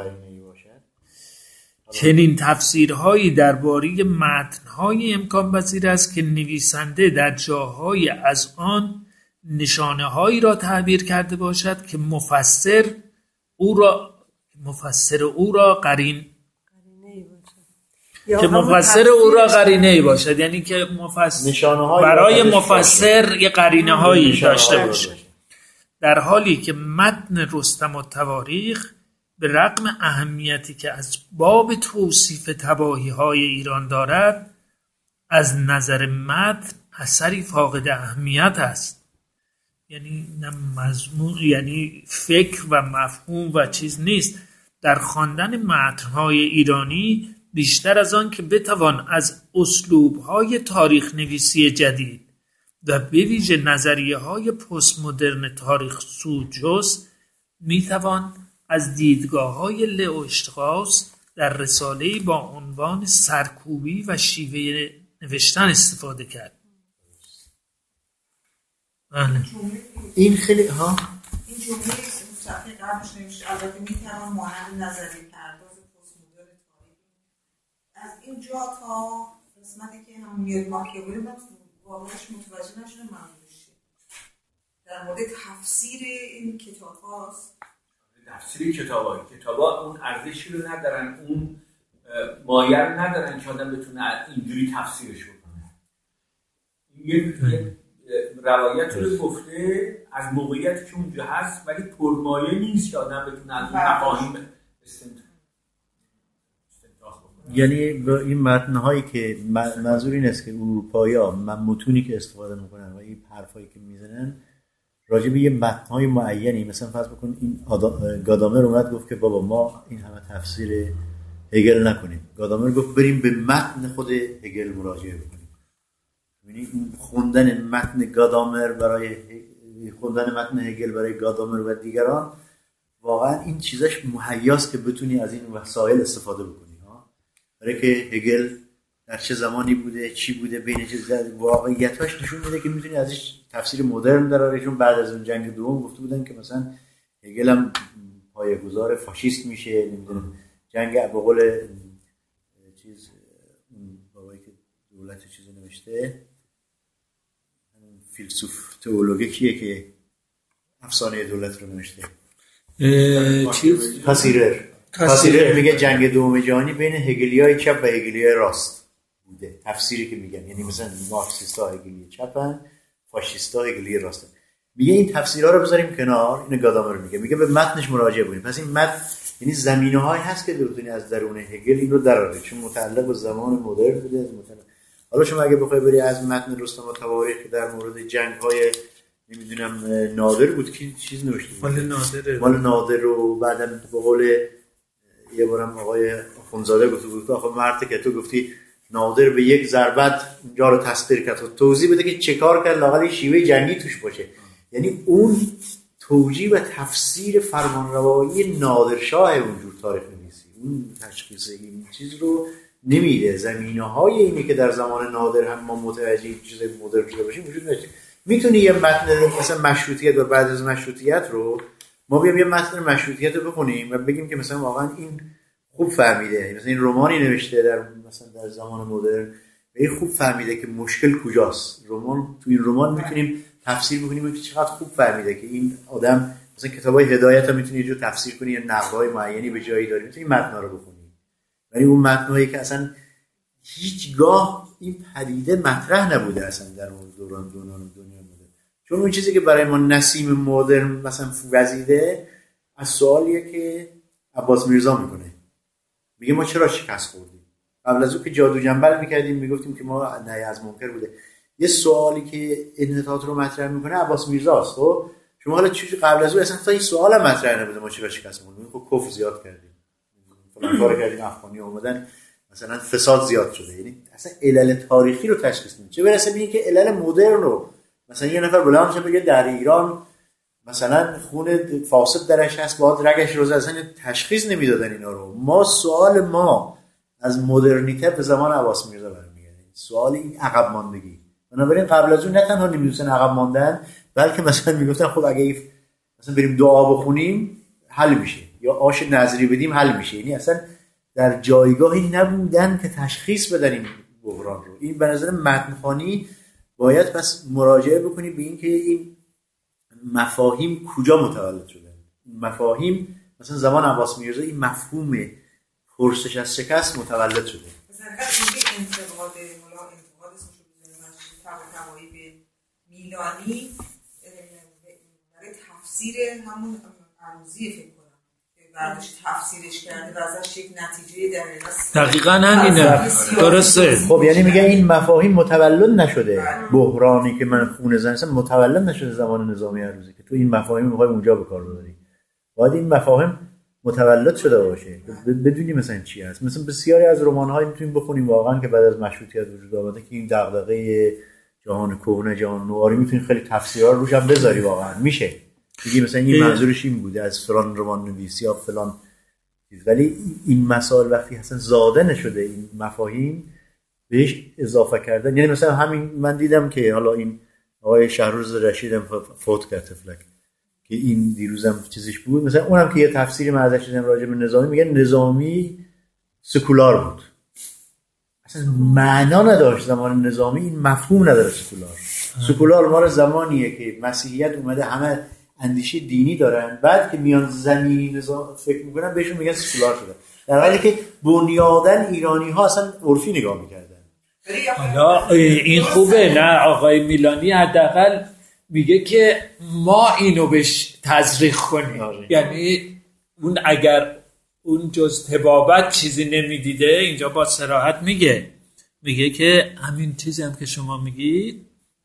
چنین تفسیرهایی درباره متن‌های امکان پذیر است که نویسنده در جاهای از آن نشانه‌هایی را تعبیر کرده باشد که مفسر او را مفسر او را قرین که مفسر او را قرینه‌ای باشد، یعنی که مفسر برای مفسر یه قرینه‌هایی داشته باشد. در حالی که متن رستم و تواریخ به رغم اهمیتی که از باب توصیف تباهی‌های ایران دارد، از نظر متن اثری فاقد اهمیت است. یعنی نه مضمون، یعنی فکر و مفهوم و چیز نیست. در خواندن متن‌های ایرانی بیشتر از آن که بتوان از اسلوب‌های تاریخ نویسی جدید و به ویژه نظریه‌های پست مدرن تاریخ سود جست، میتوان از دیدگاه‌های لئو اشتخاص در رساله‌ای با عنوان سرکوبی و شیوه نوشتن استفاده کرد. بله. این خیلی ها این جمله صفحه قبلش نوشته البته میتوان مانند نظریه پرداز پست مدرن تاریخ از این جا تا قسمتی که هم میاد ماکیاولی من واقعاش متوجه نشدم منظورش در مورد تفسیر این کتاب هاست. تفسیر کتاب ها کتاب ها اون ارزشی رو ندارن، اون مایه رو ندارن که آدم بتونه اینجوری تفسیرش بکنه. یه روایت رو گفته از موقعیت که اونجا هست، ولی پرمایه نیست که آدم بتونه از اون مفاهیم استنتاج بکنه. یعنی با این متن‌هایی که منظور این است که اروپایی‌ها متونی که استفاده میکنن و این حرفایی که میزنن راجع به یه متن‌های معینی، مثلا فرض بکن این گادامر اومد گفت که بابا ما این همه تفسیر هگل نکنیم. گادامر گفت بریم به متن خود هگل مراجعه بکنیم. یعنی خوندن متن گادامر برای خوندن متن هگل برای گادامر و دیگران واقعا این چیزاش مهیاست که بتونی از این وسایل استفاده بکنی ها. برای که هگل در چه زمانی بوده، چی بوده، بین چه واقعیتاش نشون میده که میتونی ازش تفسیر مدرن دراره. چون بعد از اون جنگ دوم گفته بودن که مثلا هگل هم پایه‌گذار فاشیست میشه، نمیدونم جنگ به قول چیز بابایی که دولت چیزو نوشته، فیلسوف تئولوژی کیه که افسانه دولت رو نوشته؟ چیز کاسیرر. کاسیرر میگه جنگ دوم جهانی بین هگلیای چپ و هگلیای راست بوده. تفسیری که میگن یعنی مثلا مارکسیستا هگلی چپن، فاشیستا هگلی راستن. میگه این تفسیرها رو بذاریم کنار، این گادامر میگه میگه به متنش مراجعه کنیم. پس این متن یعنی زمینه‌هایی هست که بتونی از درون هگل این رو دراره، چون متعلق به زمان مدرن بوده. متعلق حالا شما اگه بخوای بری از متن رستم و تواریخ که در مورد جنگ‌های نمیدونم نادر بود که چیز نوشته مال نادره مال نادر رو بعداً به قول یه بارم آقای خونزاده گفته بود که آخه مرد که تو گفتی نادر به یک ضربت اونجا رو تصدیر کرد، توضیح بده که چه کار کرد لااقل شیوه جنگی توش باشه. یعنی اون توجیه و تفسیر فرمانروایی نادرشاه اونجور تاریخ نویسی اون تشخیص این چیز رو نمیده. زمینه‌های اینی که در زمان نادر هم ما متوجه چیز مدرن شده باشیم وجود نداره. میتونی یه متن مثلا مشروطیت و بعد از مشروطیت رو ما بیام یه متن مشروطیت رو بخونیم و بگیم که مثلا واقعا این خوب فهمیده، مثلا این رمانی نوشته در مثلا در زمان مدرن این خوب فهمیده که مشکل کجاست. رمان تو این رمان میتونیم تفسیر بکنیم که چقدر خوب فهمیده که این آدم مثلا کتابای هدایت هم میتونی یه جور تفسیر کنی یا نقدهای معینی به جایی داری میتونی متن‌ها رو بخونی. ولی اون متن‌هایی که اصلا هیچگاه این پدیده مطرح نبوده اصلا در اون دوران دوران دنیا مدرن، چون اون چیزی که برای ما نسیم مدرن مثلا وزیده از سوالیه که عباس میرزا میکنه، میگه ما چرا شکست خوردیم. قبل از اون که جادو جنبل میکردیم میگفتیم که ما نهی از منکر بوده. یه سوالی که انحطاط رو مطرح میکنه عباس میرزاست. خب شما حالا چیزی قبل از اون اصلا تا این سوال هم مطرح نبوده ما چرا شکست خوردیم. خب کفر زیاد کردیم، فلان کار کردیم، افغانی اومدن مثلا فساد زیاد شده. یعنی اصلا علل تاریخی رو تشخیص نمیده، چه برسه به که علل مدرن رو مثلا یه نفر بلند شه بگه در ایران مثلا خون فاسد درش هست باید رگش روزه، اصلا تشخیص نمیدادن اینا رو. ما سوال ما از مدرنیته به زمان عباس میرزا برمیگرده، سوال این عقب ماندگی. بنابراین قبل از اون نه تنها نمیدونن عقب ماندن، بلکه مثلا میگفتن خب اگه مثلا بریم دعا بخونیم حل میشه یا آش نظری بدیم حل میشه. یعنی اصلا در جایگاهی نبودن که تشخیص بدن این بحران رو. این به نظر متن‌خوانی باید پس مراجعه بکنی به این که این مفاهیم کجا متولد شدن. مفاهیم مثلا زمان عباس میرزا این مفهوم پرسش از شکست متولد شده. مثلا این انتقاد مولا انتقاد طباطبایی به میلانی برای تفسیر همون عروضی فکر کنم که برداشت تفسیرش کرده و ازش یک نتیجه در راست دقیقاً همینه. درسته. خب یعنی میگه این مفاهیم متولد نشده. بحرانی که من خونه زنم متولد نشده زمان نظامی عروضی که تو این مفاهیم میخوای اونجا به کار ببری. باید این مفاهیم متولد شده باشه بدونی مثلا چی هست. مثلا بسیاری از رمان‌های میتونیم بخونیم واقعا که بعد از مشروطیت وجود آمده که این دغدغه جهان کهنه جهان نواری میتونی خیلی تفسیرها روش هم بذاری. واقعا میشه میگی مثلا این منظورش این بوده از فلان رمان نویس یا فلان چیز، ولی این مسائل وقتی اصلا زاده نشده این مفاهیم بهش اضافه کردن. یعنی مثلا همین من دیدم که حالا این آقای شهروز رشید فوت کرد تفلک که این دیروزم چیزش بود، مثلا اونم که یه تفسیری من ازش دیدم راجع به نظامی، میگه نظامی سکولار بود، اصلا معنا نداشت زمان نظامی، این مفهوم نداره سکولار. سکولار ما زمانیه که مسیحیت اومده همه اندیشه دینی دارن، بعد که میان زمینی نظام فکر میکنن بهشون میگن سکولار شده، در حالی که بنیادن ایرانی ها اصلا عرفی نگاه میکردن. حالا این خوبه نه آقای میلانی حداقل میگه که ما اینو بهش تزریق کنیم. آره. یعنی اون اگر اون جز طبابت چیزی نمیدیده اینجا با صراحت میگه میگه که همین چیزی هم که شما میگید،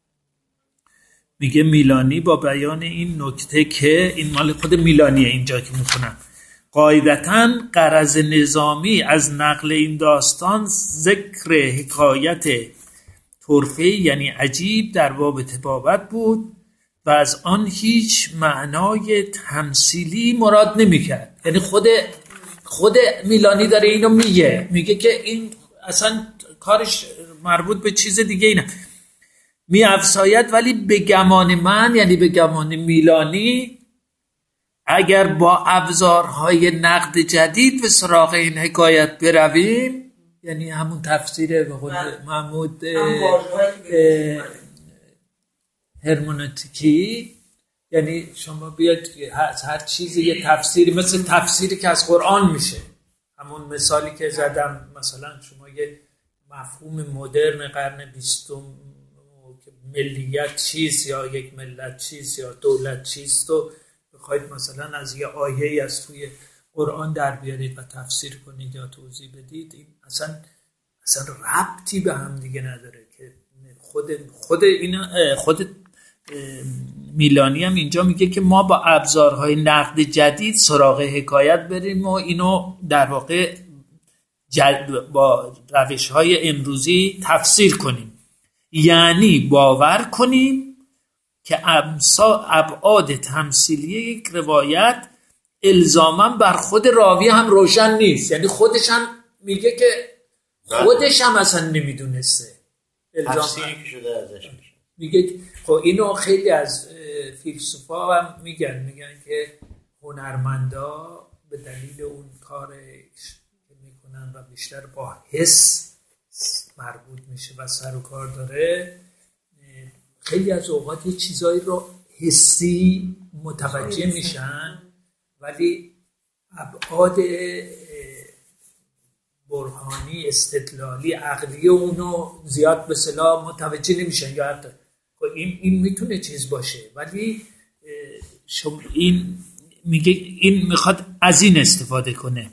میگه میلانی با بیان این نکته که این مال خود میلانیه اینجا که میخونم، قاعدتاً غرض نظامی از نقل این داستان ذکر حکایت طرفه یعنی عجیب در باب طبابت بود و از آن هیچ معنای تمثیلی مراد نمی‌کرد. یعنی خود خود میلانی داره اینو میگه، میگه که این اصلا کارش مربوط به چیز دیگه اینه می افزاید، ولی به گمان من یعنی به گمان میلانی اگر با ابزارهای نقد جدید به سراغ این حکایت برویم، یعنی همون تفسیر به قول محمود هرمنوتیکی، یعنی شما بیاید هر چیزی یه تفسیری مثل تفسیری که از قرآن میشه، همون مثالی که زدم مثلا شما یه مفهوم مدرن قرن بیستم که ملیت چیست یا یک ملت چیست یا دولت چیست و بخواید مثلا از یه آیه‌ای از توی قرآن در بیارید و تفسیر کنید یا توضیح بدید، این اصلا اصلا ربطی به هم دیگه نداره. که خود خود اینا خود میلانی هم اینجا میگه که ما با ابزارهای نقد جدید سراغ حکایت بریم و اینو در واقع با روش‌های امروزی تفسیر کنیم، یعنی باور کنیم که ابعاد تمثیلی یک روایت الزاماً بر خود راوی هم روشن نیست، یعنی خودش هم میگه که خودش هم اصلا نمیدونسته تفسیری که شده ازش میشه. میگه خب اینو خیلی از فیلسوفا هم میگن میگن که هنرمندا به دلیل اون کار که میکنن و بیشتر با حس مربوط میشه و سر و کار داره، خیلی از اوقات یه چیزایی رو حسی متوجه میشن ولی ابعاد برهانی استدلالی عقلی اونو زیاد به اصطلاح متوجه نمیشن. یا حتی این این میتونه چیز باشه ولی شما این میگه این میخواد از این استفاده کنه.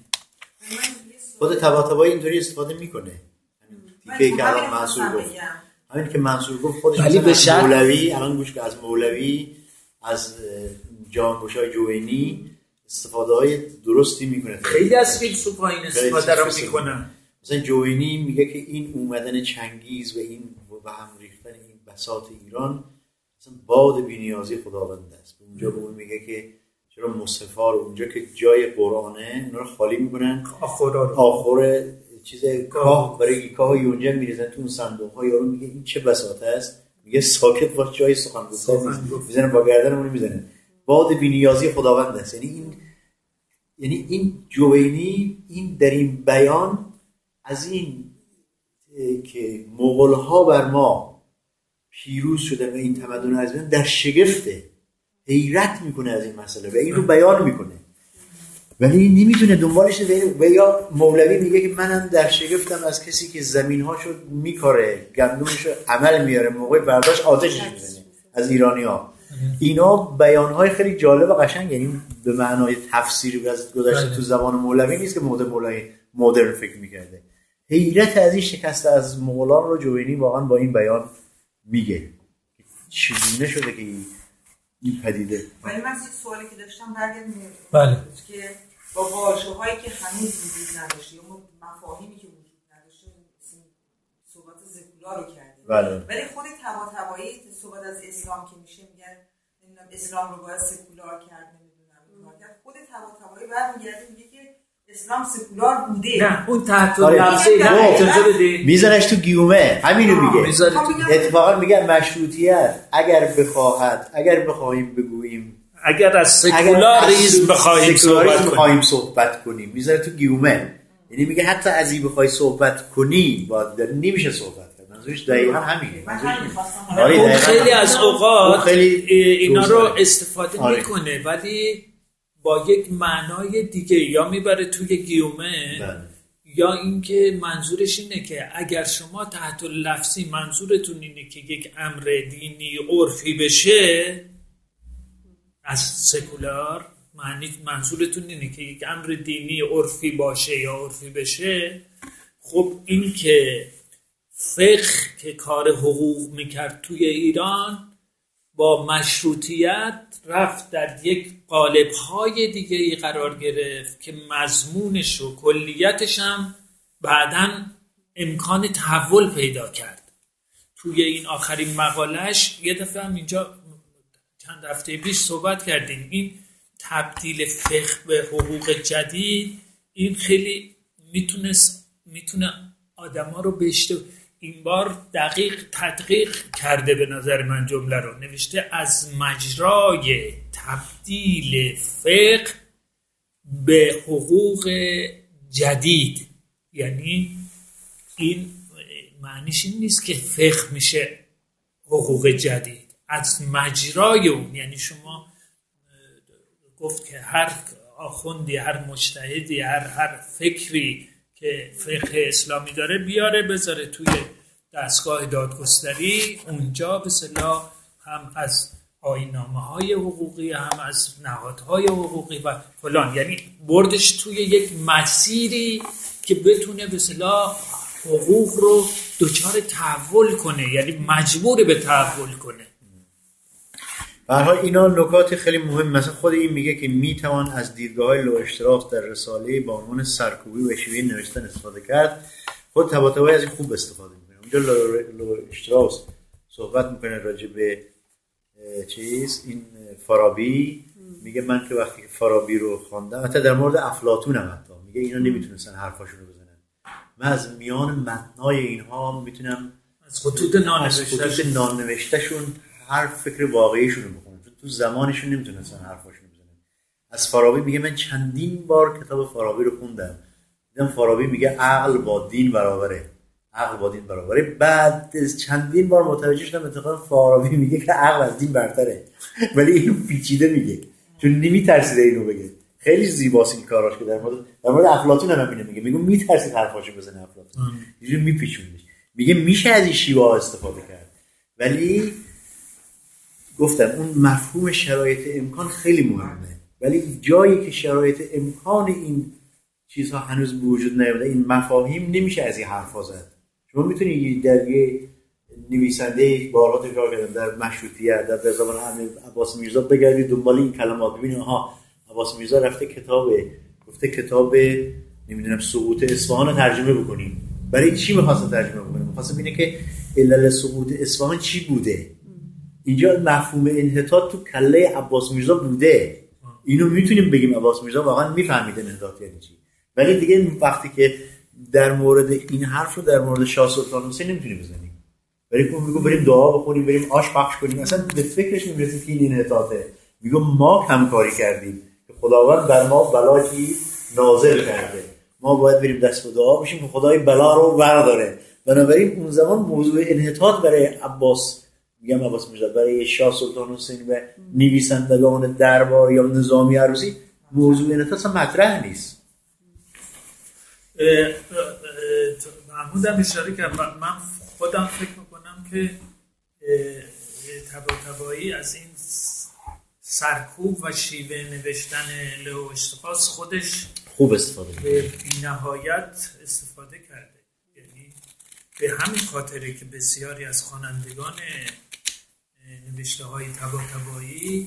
خود طباطبایی اینطوری استفاده میکنه. تیکه که الان منصور گفت، همین که منصور گفت خودش مثلا از مولوی، الان گوش که از مولوی، از جهانگشای جوینی استفاده های درستی میکنه. خیلی از فیلسوفا این استفاده رو میکنن. مثلا جوینی میگه که این اومدن چنگیز و این و هم ریختن این بساط ایران مثلا باد بی‌نیازی خداوند است. اونجا به اون میگه که چرا مصحفا رو اونجا که جای قرآنه اونا رو خالی میکنن، آخرا رو آخر چیز کاه برای کاهی اونجا میریزن تو اون صندوق ها. یارو میگه این چه بساطه است، میگه ساکت باش جای سخن گفتن میزنن با گردنمون میزنن. باد بی‌نیازی خداوند است. یعنی این یعنی این جوینی این در این بیان از این که مغول‌ها بر ما پیروز شدن و این تمدن از بین در شگفته، حیرت میکنه از این مسئله و این رو بیان میکنه ولی نمیتونه دنبالش و یا مولوی میگه که منم در شگفتم از کسی که زمین‌هاشو میکاره، گندمشو عمل میاره، موقع برداشت آتشش میزنه از ایرانی‌ها. اینا بیان‌های خیلی جالب و قشنگ، یعنی به معنای تفسیری گذاشته تو زبان مولوی نیست که مدل مولوی مدرن فکر میکرده. حیرت از این شکست از مغولان رو جوینی واقعا با این بیان میگه چگونه شده که این پدیده. ولی من این سوالی که داشتم برگردم بله که با واژه‌هایی که هنوز وجود نداشته یا مفاهیمی که وجود نداشته صحبت سکولار رو کردیم. بله. ولی خود طباطبایی صحبت از اسلام که میشه میگن نمیدونم اسلام رو باید سکولار کرد، نمیدونم کرد. خود طباطبایی برمیگرده میگه که اسلام سکولار بوده. نه اون تحت لفظی نه اجازه بدید میزنش تو گیومه همینو میگه. اتفاقا میگن مشروطیت اگر بخواهد اگر بخوایم بگوییم اگر از سکولاریسم بخوایم صحبت کنیم صحبت کنیم میذاره تو گیومه، یعنی میگه حتی از این بخوای صحبت کنی باید نمیشه صحبت کرد. منظورش دقیقاً همینه. اون خیلی از اوقات اینا رو استفاده آره. میکنه ولی با یک معنای دیگه یا میبره توی گیومه بله. یا اینکه منظورش اینه که اگر شما تحت لفظی منظورتون اینه که یک امر دینی عرفی بشه از سکولار، معنی منظورتون اینه که یک امر دینی عرفی باشه یا عرفی بشه، خب این که فقه که کار حقوق میکرد توی ایران با مشروطیت رفت در یک قالب‌های دیگه‌ای قرار گرفت که مضمونش و کلیتش هم بعداً امکان تحول پیدا کرد. توی این آخرین مقاله‌اش یه دفعه هم اینجا چند هفته پیش صحبت کردیم، این تبدیل فقه به حقوق جدید این خیلی میتونه میتونه آدما رو به اشتباه، این بار دقیق تدقیق کرده به نظر من جمله رو، نوشته از مجرای تبدیل فقه به حقوق جدید. یعنی این معنیش این نیست که فقه میشه حقوق جدید، از مجرای اون. یعنی شما گفت که هر آخوندی، هر مجتهدی، هر هر فکری که فقه اسلامی داره بیاره بذاره توی دستگاه دادگستری، اونجا به اصطلاح هم از آیین‌نامه‌های حقوقی، هم از نهادهای حقوقی و فلان، یعنی بردش توی یک مسیری که بتونه به اصطلاح حقوق رو دچار تحول کنه، یعنی مجبور به تحول کنه. به هر حال اینا نکات خیلی مهم. مثلا خود این میگه که میتوان از دیدگاه‌های لوئاشتراس در رساله با عنوان سرکوبی و شیوه نوشتن استفاده کرد. خود طباطبایی از این خوب استفاده میکنه. اونجا لوئاشتراس صحبت میکنه راجع به چیز این فارابی، میگه من که وقتی فارابی رو خواندم، حتی در مورد افلاطون هم حتی میگه اینا نمیتونستن حرفاشون رو بزنن، من از میان متنای اینها میتونم از خطوط نانوشته نانوشتهشون هر فکر واقعیشون رو بخونم، تو زمانشون نمیتونستن حرفاشون رو بزنن. از فارابی میگه من چندین بار کتاب فارابی رو خوندم، دیدم فارابی میگه عقل با دین برابره، عقل با دین برابره. بعد چندین بار متوجه شدم اتفاقا فارابی میگه که عقل از دین برتره، ولی اینو پیچیده میگه چون نمیترسیده اینو بگه. خیلی زیباست این کاراش که در مورد در مورد افلاطون هم همینه میگه، میگه میترسید حرفاشو بزنه افلاطون، یه میپیچونش، میگه میشه از این شیوه استفاده کرد. ولی گفتم اون مفهوم شرایط امکان خیلی مهمه، ولی جایی که شرایط امکان این چیزها هنوز به وجود نیامده، این مفاهیم نمیشه از این حرفا زد. شما میتونید در یه نویسنده بارها تکرار کردم در مشروطیت، در زمان عباس میرزا بگردید دنبال این کلمات ببینید آها عباس میرزا رفته کتابه گفته کتاب نمیدونم سقوط اصفهان رو ترجمه بکنیم. برای چی می‌خواسته ترجمه بکنه؟ می‌خواسته ببینه که علل سقوط اصفهان چی بوده. اینجا مفهوم انحطاط تو کله عباس میرزا بوده، اینو میتونیم بگیم عباس میرزا واقعا میفهمید انحطاط یعنی چی. ولی دیگه وقتی که در مورد این حرف رو در مورد شاه سلطان حسین نمیتونیم بزنیم، بریم اون میگو بریم دعا بخونیم، بریم آش پخش کنیم، اصلا به فکرش نمیرسیم که این انحطاطه. میگم ما همکاری کردیم که خداوند بر ما بلاکی نازل کرده، ما باید بریم دست به دعا بشیم که خدای بلا رو برداره. بنابراین اون زمان موضوع انحطاط برای عباس میگم عباس میرزا برای شاه سلطان حسین و نویسندگان دربار یا نظامی عروسی موضوع انحطاط مطرح نیست. محمود هم اشاره کرد، من خودم فکر میکنم که طباطبایی از این سرکوب و شیوه نوشتن لوئاشتراس خودش خوب استفاده کرده، به بی‌نهایت استفاده کرده. یعنی به همین خاطره که بسیاری از خوانندگان نوشته های طباطبایی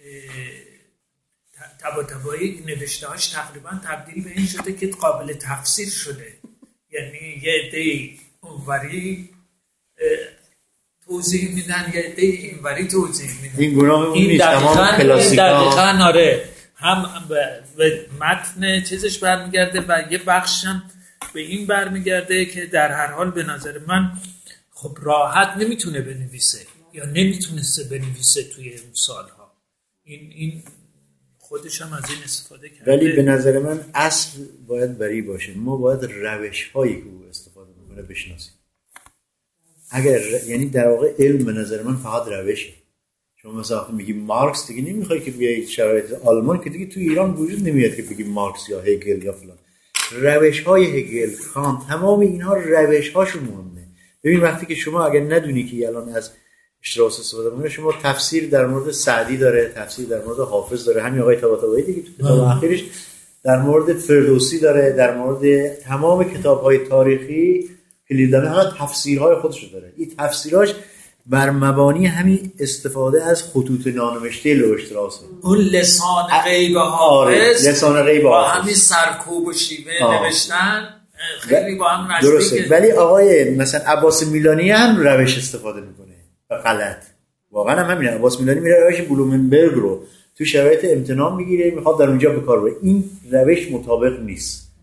طباطبایی نوشته هاش تقریبا تبدیل به این شده که قابل تفسیر شده. یعنی یه عده اونوری توضیح میدن، یه عده اینوری توضیح میدن. این گناه اون نیست، تمام کلاسیکا دقیقاً آره، هم به متن چیزش برمیگرده و یه بخشم به این برمیگرده که در هر حال به نظر من خب راحت نمیتونه بنویسه یا نمیتونسته بنویسه توی اون سالها. این این خودش هم از این استفاده کرده. ولی به نظر من اصل باید بری باشه، ما باید روش هایی که او استفاده میکنه بشناسیم. اگر یعنی در واقع علم به نظر من فقط روشه. شما مثلا وقتی میگی مارکس دیگه نمیخوای که بیای شرایط آلمان که دیگه تو ایران وجود نمیاد که بگی مارکس یا هگل یا فلان. روش های هگل، کانت، تمام اینها روش هاشون مهمه. ببین وقتی که شما اگر ندونی که الان از اشتراس استفاده میکنه، شما تفسیر در مورد سعدی داره، تفسیر در مورد حافظ داره، همین آقای طباطبایی دیگه تو کتاب اخیرش در مورد فردوسی داره، در مورد تمام کتاب‌های تاریخی کلیدانه ها تفسیرهای خودش داره. این تفسیراش بر مبانی همین استفاده از خطوط نانوشته لوئاشتراس، اون لسان غیب حافظ، لسان غیب با همین سرکوب و شیوه نوشتن خیلی با هم نزدیکه. درسته. ولی آقای مثلا عباس میلانی هم روش استفاده میکنه و غلط. واقعا هم همینه. عباس میلانی میره روش بلومنبرگ رو تو شرایط امتحان میگیره، میخواد در اونجا به کار بره. این روش مطابق نیست.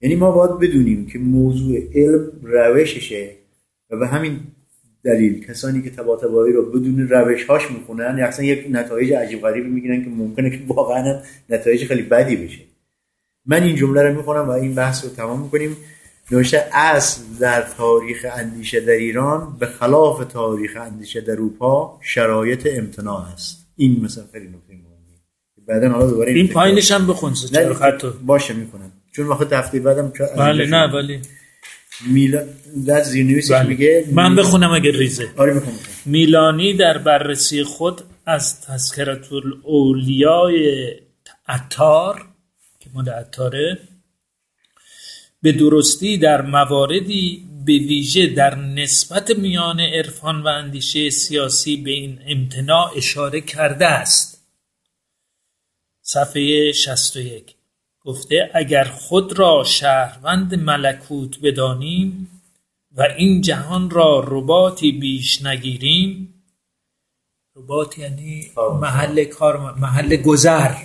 یعنی ما باید بدونیم که موضوع علم روششه و به همین دلیل کسانی که طباطبایی رو بدون روش‌هاش میخونن یا اصلا یک نتایج عجیب غریبی میگیرن که ممکنه که واقعا نتایج خیلی بدی بشه. من این جمله رو میخونم و این بحث رو تمام میکنیم. نوشته اصل در تاریخ اندیشه در ایران به خلاف تاریخ اندیشه در اروپا شرایط امتناع است. این مثلا خیلی نکته مهمه. بعدن حالا دوباره این پایینش هم بخون چرا خطو باشه میکنم چون وقت هفته بعدم بله نه ولی میلان در زیرنویسش بله. میگه من بخونم اگه ریزه. آره میخونم. میلانی در بررسی خود از تذکرة الاولیاء عطار که مال عطاره به درستی در مواردی به ویژه در نسبت میان عرفان و اندیشه سیاسی به این امتناع اشاره کرده است. صفحه شصت و یک گفته اگر خود را شهروند ملکوت بدانیم و این جهان را رباطی بیش نگیریم، رباط یعنی محل کار، محل گذر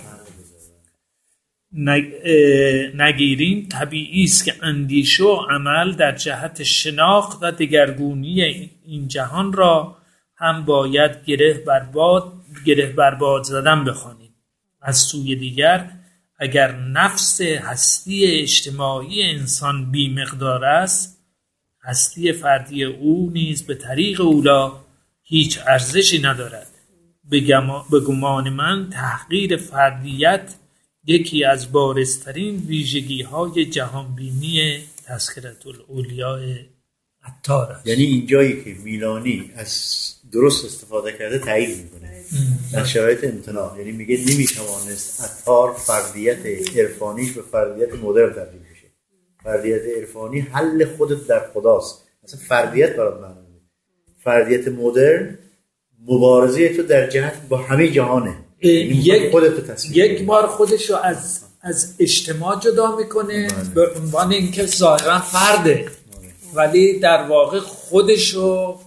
نگیریم، طبیعی است که اندیشه و عمل در جهت شناخت و دگرگونی این جهان را هم باید گره برباد گره برباد زدن بخوانیم. از سوی دیگر اگر نفس هستی اجتماعی انسان بی مقدار است، هستی فردی او نیز به طریق اولا هیچ ارزشی ندارد. به گمان من تحقیر فردیت یکی از بارزترین ویژگی های جهانبینی تذکرة الاولیاء عطار است. یعنی این جایی که میلانی از درست استفاده کرده تایید میکنه در شرایط امتناع، یعنی میگه نمیتوانست عطار فردیت عرفانیش به فردیت مدرن تبدیل بشه. فردیت عرفانی حل خودت در خداست، مثلا فردیت برات معنی میده. فردیت مدرن مبارزه تو در جهت با همه جهانه، یک یک بار خودشو از از اجتماع جدا میکنه به عنوان اینکه ظاهرا فرده ولی در واقع خودشو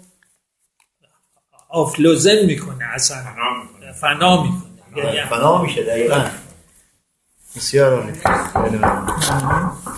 آفلوزن میکنه، اصلا فنا میکنه، فنا میشه دقیقاً. بسیار عالی.